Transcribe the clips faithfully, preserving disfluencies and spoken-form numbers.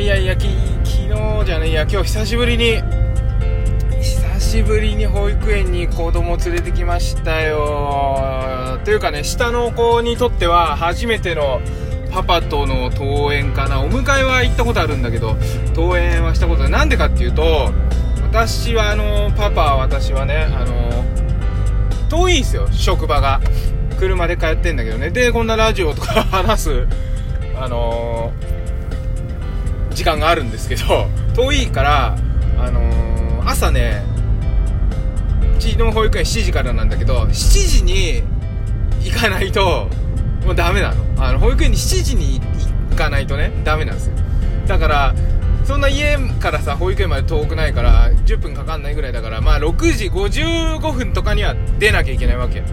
やいやき昨日じゃねいや今日久しぶりに久しぶりに保育園に子供連れてきましたよ。というかね、下の子にとっては初めてのパパとの登園かな。お迎えは行ったことあるんだけど登園はしたことない。なんでかっていうと、私はあのパパ私はねあの遠いんですよ、職場が。車で通ってんだけどね。でこんなラジオとか話すあのー、時間があるんですけど、遠いからあのー、朝ねうちの保育園しちじからなんだけど、しちじに行かないともうダメなの。あの保育園にしちじに行かないとねダメなんですよ。だからそんな家からさ保育園まで遠くないからじゅっぷんかかんないぐらいだから、まあろくじごじゅうごふんとかには出なきゃいけないわけだから。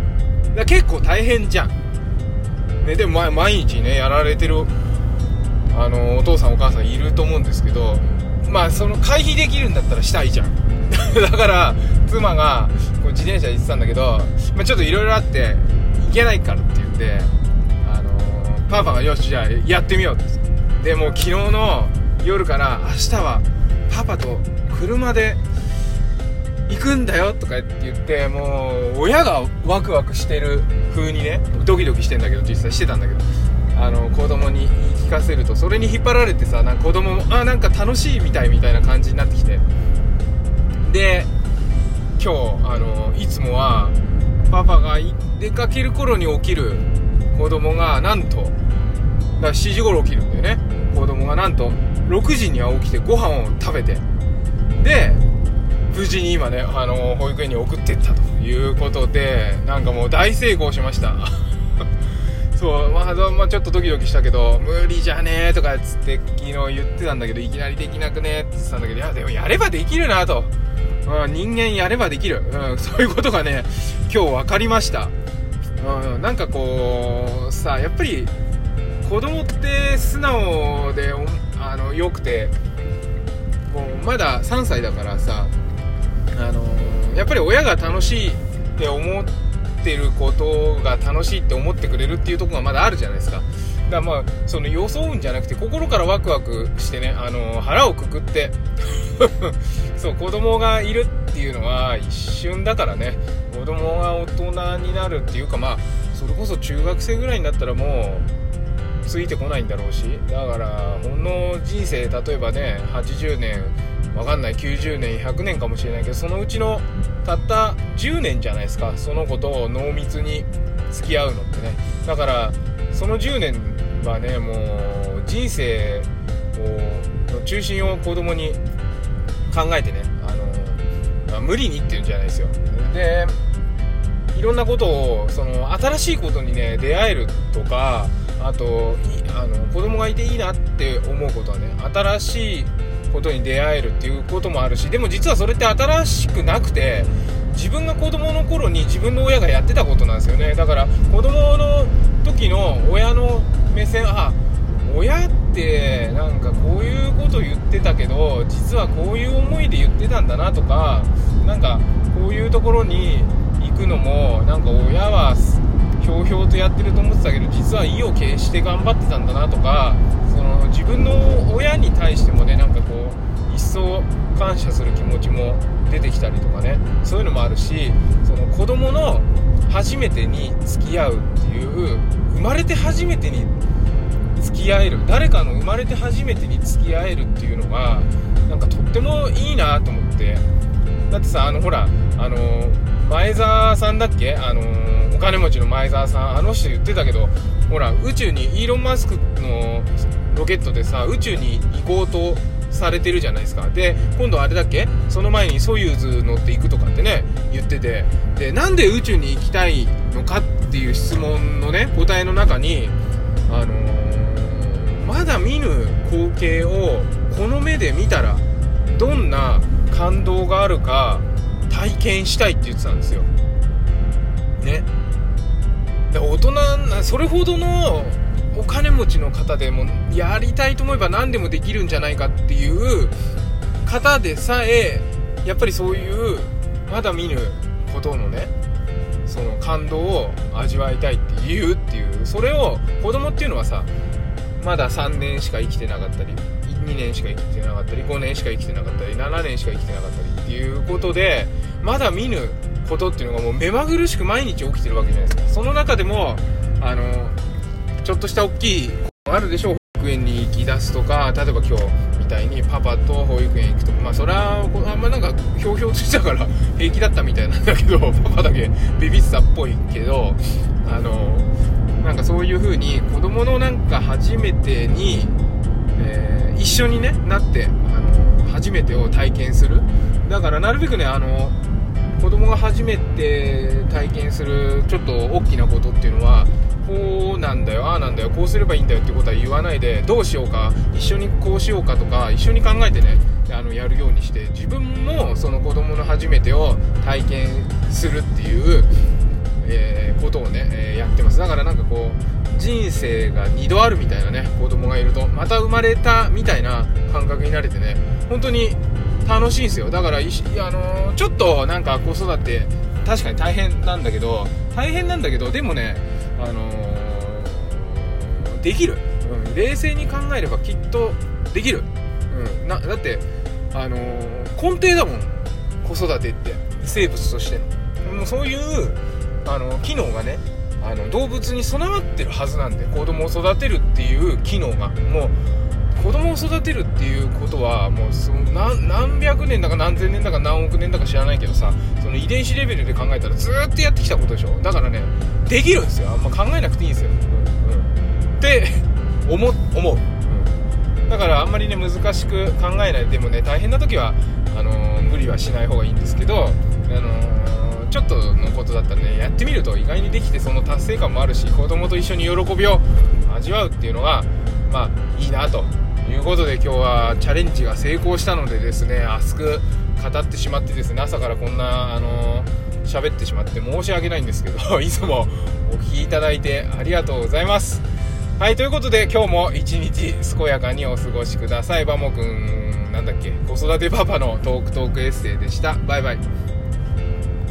結構大変じゃん、ね、でも毎日ねやられてるあのお父さんお母さんいると思うんですけど、まあその回避できるんだったらしたいじゃんだから妻がこう自転車で行ってたんだけど、まあ、ちょっといろいろあって行けないからって言って、あのー、パパがよしじゃあやってみようって。でもう昨日の夜から明日はパパと車で行くんだよとかって言って、もう親がワクワクしてる風にねドキドキしてんだけど、実際してたんだけど、あの子供に言い聞かせるとそれに引っ張られてさ、なんか子供もあなんか楽しいみたいみたいな感じになってきて、で今日あのいつもはパパが出かける頃に起きる子供がなんとだからしちじ頃起きるんだよね。子供がなんとろくじには起きてご飯を食べて、で無事に今ねあの保育園に送ってったということで、なんかもう大成功しましたそう、まあ、まあちょっとドキドキしたけど無理じゃねえとかっつって昨日言ってたんだけど、いきなりできなくねって言ってたんだけど、いやでもやればできるなと、うん、人間やればできる、うん、そういうことがね今日分かりました、うん、なんかこうさやっぱり子供って素直であの良くて、もうまださんさいだからさ、あのー、やっぱり親が楽しいって思ってることが楽しいって思ってくれるっていうところがまだあるじゃないですか。だからまあその装うんじゃなくて心からワクワクしてね、あのー、腹をくくってそう子供がいるっていうのは一瞬だからね。子供が大人になるっていうか、まあそれこそ中学生ぐらいになったらもうついてこないんだろうし、だからほんの人生例えばねはちじゅうねんわかんないきゅうじゅうねんひゃくねんかもしれないけど、そのうちのたったじゅうねんじゃないですか、その子と濃密に付き合うのってね。だからそのじゅうねんはねもう人生をの中心を子供に考えてね、あの、まあ、無理にっていうんじゃないですよ。でいろんなことをその新しいことにね出会えるとか、あとあの子供がいていいなって思うことはね新しいことに出会えるっていうこともあるし、でも実はそれって新しくなくて自分が子供の頃に自分の親がやってたことなんですよね。だから子供の時の親の目線、あ親ってなんかこういうこと言ってたけど実はこういう思いで言ってたんだなとか、なんかこういうところに行くのもなんか親はひょうひょうとやってると思ってたけど実は意を決して頑張ってたんだなとか、その自分の親に対してもねなんかこう一層感謝する気持ちも出てきたりとかね、そういうのもあるし、その子供の初めてに付き合うっていう、生まれて初めてに付き合える、誰かの生まれて初めてに付き合えるっていうのがなんかとってもいいなと思って。だってさあのほらあの前澤さんだっけ、あのお金持ちの前澤さん、あの人言ってたけど、ほら宇宙にイーロン・マスクのロケットでさ宇宙に行こうとされてるじゃないですか。で今度あれだっけ、その前にソユーズ乗っていくとかってね言ってて、でなんで宇宙に行きたいのかっていう質問のね答えの中に、あのー、まだ見ぬ光景をこの目で見たらどんな感動があるか体験したいって言ってたんですよね。で大人なそれほどのお金持ちの方でもやりたいと思えば何でもできるんじゃないかっていう方でさえやっぱりそういうまだ見ぬことのねその感動を味わいたいって言うっていう、それを子供っていうのはさまださんねんしか生きてなかったりにねんしか生きてなかったりごねんしか生きてなかったりななねんしか生きてなかったりっていうことで、まだ見ぬことっていうのがもう目まぐるしく毎日起きてるわけじゃないですか。その中でもあのちょっとした大きいあるでしょう。保育園に行き出すとか、例えば今日みたいにパパと保育園行くとか、まあそれはあんまなんかひょうひょうとしたから平気だったみたいなんだけど、パパだけビビってたっぽいけど、あのなんかそういう風に子供のなんか初めてに、えー、一緒に、ね、なってあの初めてを体験する。だからなるべくね、あの子供が初めて体験するちょっと大きなことっていうのは、こうなんだよ、ああなんだよ、こうすればいいんだよってことは言わないで、どうしようか、一緒にこうしようかとか一緒に考えてね、あのやるようにして、自分もその子供の初めてを体験するっていう、えー、ことをね、えー、やってます。だからなんかこう人生がにどあるみたいなね、子供がいるとまた生まれたみたいな感覚になれてね、本当に楽しいんですよ。だからいし、あのー、ちょっとなんか子育て確かに大変なんだけど大変なんだけどでもね、あのー、できる、うん、冷静に考えればきっとできる、うん、なだってあのー、根底だもん、子育てって生物としてのもうそういうあの機能がね、あの動物に備わってるはずなんで、子供を育てるっていう機能が、もう子供を育てるっていうことはもうその 何, 何百年だか何千年だか何億年だか知らないけどさ、その遺伝子レベルで考えたらずーっとやってきたことでしょ。だからね、できるんですよ。あんま考えなくていいんですよ、うんうん、って思う、思う、うん、だからあんまりね難しく考えない。でもね、大変な時はあのー、無理はしない方がいいんですけど、あのー、ちょっとのことだったらね、やってみると意外にできて、その達成感もあるし、子供と一緒に喜びを味わうっていうのがまあいいなということで、今日はチャレンジが成功したのでですね、熱く語ってしまってですね、朝からこんなあの喋ってしまって申し訳ないんですけどいつもお聞きいただいてありがとうございます。はい、ということで今日も一日健やかにお過ごしください。バモくんなんだっけ、子育てパパのトークトークエッセイでした。バイバイ。